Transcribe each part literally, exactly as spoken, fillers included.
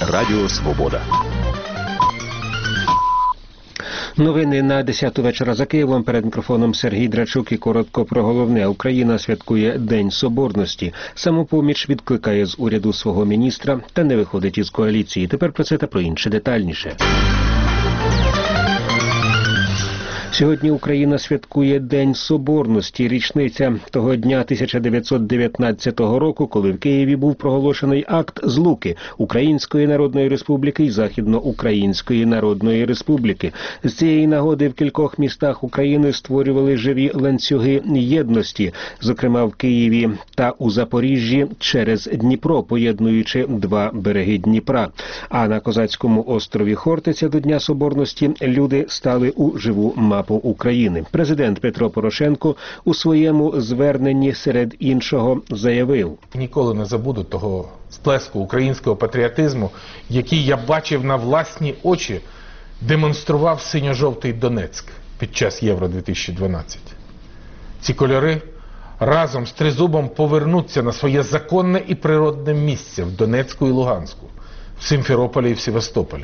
Радіо Свобода. Новини на десяту вечора за Києвом. Перед мікрофоном Сергій Драчук і коротко про головне. Україна святкує День Соборності. Самопоміч відкликає з уряду свого міністра та не виходить із коаліції. Тепер про це та про інше детальніше. Сьогодні Україна святкує День Соборності, річниця того дня тисяча дев'ятсот дев'ятнадцятого року, коли в Києві був проголошений акт злуки Української Народної Республіки і Західноукраїнської Народної Республіки. З цієї нагоди в кількох містах України створювали живі ланцюги єдності, зокрема в Києві та у Запоріжжі через Дніпро, поєднуючи два береги Дніпра. А на Козацькому острові Хортиця до Дня Соборності люди стали у живу мапу України. Президент Петро Порошенко у своєму зверненні серед іншого заявив: «Ніколи не забуду того сплеску українського патріотизму, який я бачив на власні очі, демонстрував синьо-жовтий Донецьк під час Євро дві тисячі дванадцять. Ці кольори разом з Тризубом повернуться на своє законне і природне місце в Донецьку і Луганську, в Сімферополі і в Севастополі».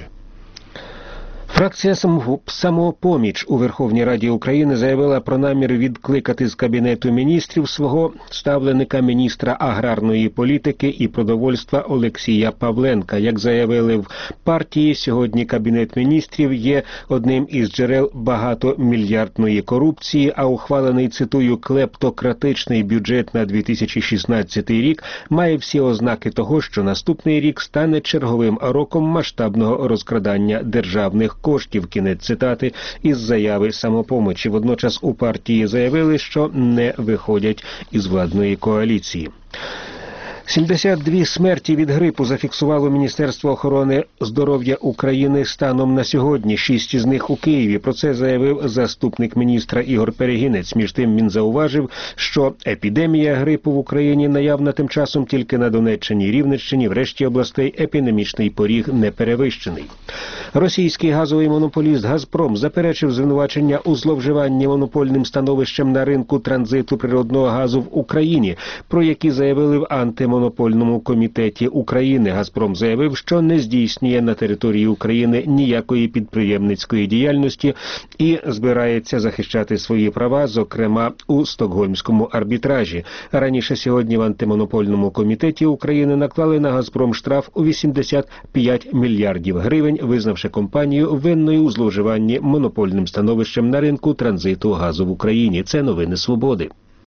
Фракція «Самопоміч» у Верховній Раді України заявила про намір відкликати з Кабінету міністрів свого ставленика міністра аграрної політики і продовольства Олексія Павленка. Як заявили в партії, сьогодні Кабінет міністрів є одним із джерел багатомільярдної корупції, а ухвалений, цитую, клептократичний бюджет на дві тисячі шістнадцятий рік має всі ознаки того, що наступний рік стане черговим роком масштабного розкрадання державних коштів. Кінець цитати із заяви «Самопомочі». Водночас у партії заявили, що не виходять із владної коаліції. сімдесят дві смерті від грипу зафіксувало Міністерство охорони здоров'я України станом на сьогодні. Шість із них у Києві. Про це заявив заступник міністра Ігор Перегінець. Між тим він зауважив, що епідемія грипу в Україні наявна тим часом тільки на Донеччині, Рівненщині, в решті областей епідемічний поріг не перевищений. Російський газовий монополіст «Газпром» заперечив звинувачення у зловживанні монопольним становищем на ринку транзиту природного газу в Україні, про які заявили в антимонопольному комітеті України. «Газпром» заявив, що не здійснює на території України ніякої підприємницької діяльності і збирається захищати свої права, зокрема у Стокгольмському арбітражі. Раніше сьогодні в антимонопольному комітеті України наклали на «Газпром» штраф у вісімдесят п'ять мільярдів гривень, визнавши компанію винною у зловживанні монопольним становищем на ринку транзиту газу в Україні. Це новини «Свободи».